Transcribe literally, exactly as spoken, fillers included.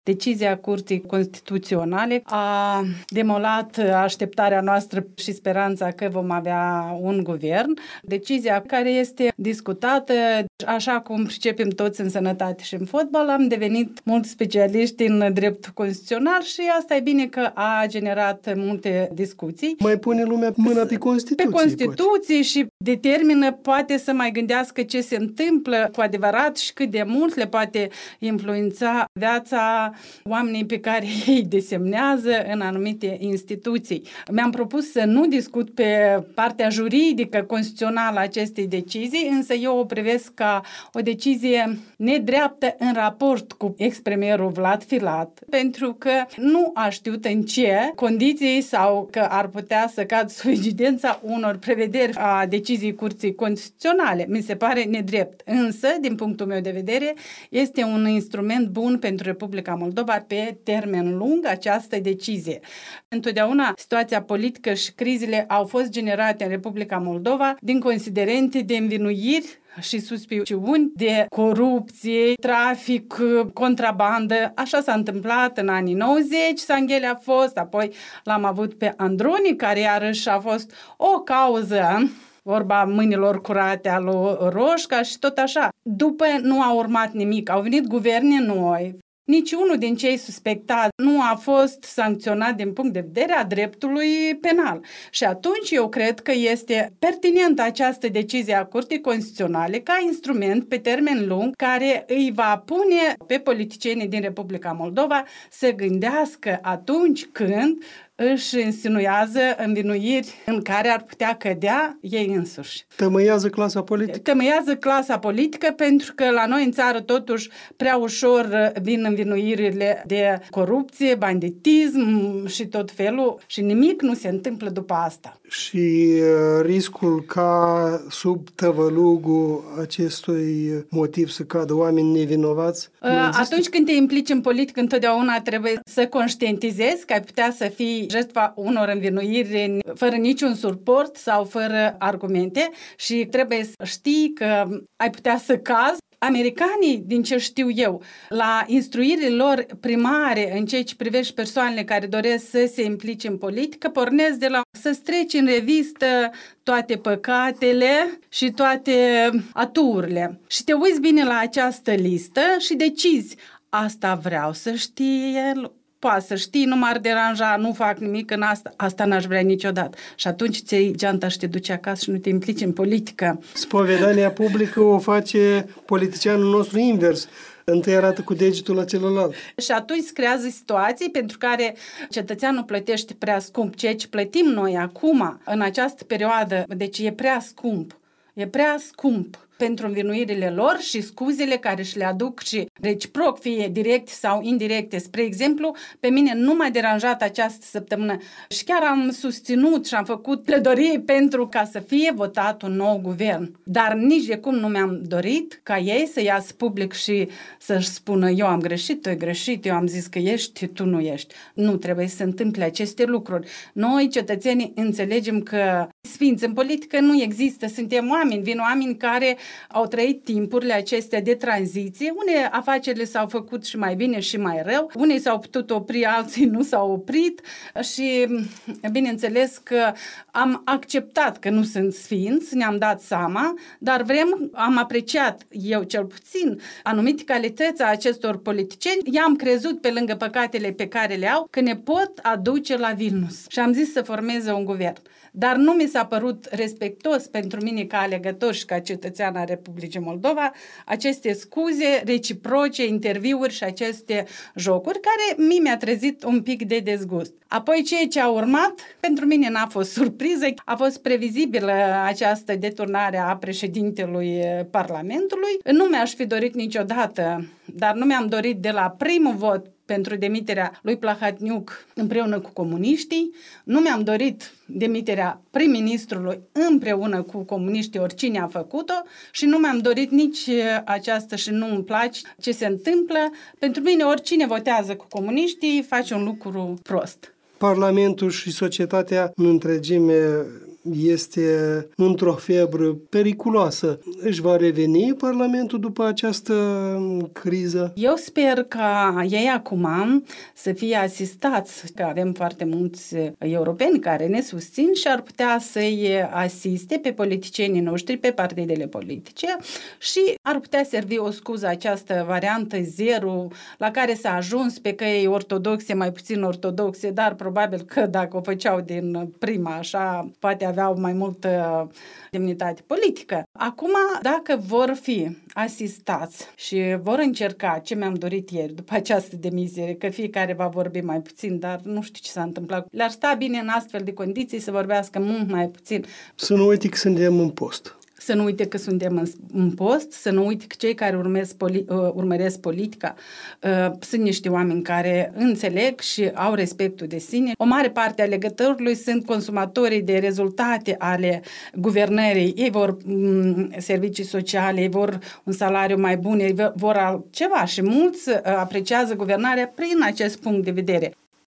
Decizia Curții Constituționale a demolat așteptarea noastră și speranța că vom avea un guvern. Decizia care este discutată, așa cum pricepem toți în sănătate și în fotbal, am devenit mulți specialiști în dreptul constituțional și asta e bine că a generat multe discuții. Mai pune lumea mâna pe Constituție. Pe Constituție poate. Și determină, poate să mai gândească ce se întâmplă cu adevărat și cât de mult le poate influența viața oamenii pe care ei desemnează în anumite instituții. Mi-am propus să nu discut pe partea juridică constituțională a acestei decizii, însă eu o privesc ca o decizie nedreaptă în raport cu ex-premierul Vlad Filat, pentru că nu a știut în ce condiții sau că ar putea să cadă sub incidența unor prevederi a deciziei Curții Constituționale. Mi se pare nedrept. Însă, din punctul meu de vedere, este un instrument bun pentru Republica Moldova pe termen lung această decizie. Întotdeauna situația politică și crizele au fost generate în Republica Moldova din considerente de învinuiri și suspiciuni de corupție, trafic, contrabandă. Așa s-a întâmplat în anii nouăzeci, Sanghele a fost, apoi l-am avut pe Androni, care iarăși a fost o cauză, vorba mâinilor curate a lui Roșca și tot așa. După nu a urmat nimic, au venit guverne noi. Niciunul din cei suspectați nu a fost sancționat din punct de vedere a dreptului penal. Și atunci eu cred că este pertinentă această decizie a Curții Constituționale ca instrument pe termen lung care îi va pune pe politicienii din Republica Moldova să gândească atunci când își insinuează învinuiri în care ar putea cădea ei însuși. Tămăiază clasa politică? Tămăiază clasa politică pentru că la noi în țară totuși prea ușor vin învinuirile de corupție, banditism și tot felul și nimic nu se întâmplă după asta. Și uh, riscul ca sub tăvălugul acestui motiv să cadă oameni nevinovați? Uh, atunci când te implici în politică, întotdeauna trebuie să conștientizezi că ai putea să fii jertfa unor învinuiri fără niciun suport sau fără argumente și trebuie să știi că ai putea să cazi. Americanii, din ce știu eu, la instruirile lor primare în ceea ce privește persoanele care doresc să se implice în politică, pornesc de la să-ți treci în revistă toate păcatele și toate aturile. Și te uiți bine la această listă și decizi, asta vreau să știe el. Poate să știi, nu m-ar deranja, nu fac nimic în asta, asta n-aș vrea niciodată. Și atunci ți iei geanta și te duci acasă și nu te implici în politică. Spovedania publică o face politicianul nostru invers. Întâi arată cu degetul la celălalt. Și atunci se creează situații pentru care cetățeanul plătește prea scump. Ceea ce plătim noi acum, în această perioadă, deci e prea scump. E prea scump pentru învinuirile lor și scuzele care și le aduc și reciproc, fie directe sau indirecte. Spre exemplu, pe mine nu m-a deranjat această săptămână și chiar am susținut și am făcut pledorie pentru ca să fie votat un nou guvern. Dar nici de cum nu mi-am dorit ca ei să iasă public și să-și spună eu am greșit, tu ai greșit, eu am zis că ești, tu nu ești. Nu trebuie să se întâmple aceste lucruri. Noi, cetățenii, înțelegem că sfinți în politică nu există, suntem oameni, vin oameni care au trăit timpurile acestea de tranziție. Unele afacerile s-au făcut și mai bine și mai rău. Unii s-au putut opri, alții nu s-au oprit și bineînțeles că am acceptat că nu sunt sfinți, ne-am dat seama, dar vrem, am apreciat eu cel puțin anumite calități a acestor politicieni. I-am crezut pe lângă păcatele pe care le au că ne pot aduce la Vilnius. Și am zis să formeze un guvern. Dar nu mi s-a părut respectos pentru mine ca alegător și ca cetățean al Republicii Moldova aceste scuze reciproce, interviuri și aceste jocuri care mi mi-a trezit un pic de dezgust. Apoi ceea ce a urmat, pentru mine n-a fost surpriză, a fost previzibilă această deturnare a președintelui Parlamentului. Nu mi-aș fi dorit niciodată, dar nu mi-am dorit de la primul vot pentru demiterea lui Plahotniuc împreună cu comuniștii. Nu mi-am dorit demiterea prim-ministrului împreună cu comuniștii, oricine a făcut-o, și nu mi-am dorit nici aceasta și nu îmi place ce se întâmplă. Pentru mine, oricine votează cu comuniștii face un lucru prost. Parlamentul și societatea în întregime este într-o febră periculoasă. Își va reveni Parlamentul după această criză? Eu sper ca ei acum să fie asistați, că avem foarte mulți europeni care ne susțin și ar putea să-i asiste pe politicienii noștri, pe partidele politice și ar putea servi o scuză această variantă zero la care s-a ajuns pe căi ortodoxe, mai puțin ortodoxe, dar probabil că dacă o făceau din prima așa, poate aveau mai multă demnitate politică. Acum, dacă vor fi asistați și vor încerca ce mi-am dorit ieri după această demisie, că fiecare va vorbi mai puțin, dar nu știu ce s-a întâmplat. Le-ar sta bine în astfel de condiții să vorbească mult mai puțin. Să nu uite că suntem în post. Să nu uite că suntem în, în post, să nu uite că cei care urmez poli, uh, urmăresc politica uh, sunt niște oameni care înțeleg și au respectul de sine. O mare parte a alegătorului sunt consumatorii de rezultate ale guvernării. Ei vor um, servicii sociale, ei vor un salariu mai bun, ei vor altceva și mulți uh, apreciază guvernarea prin acest punct de vedere.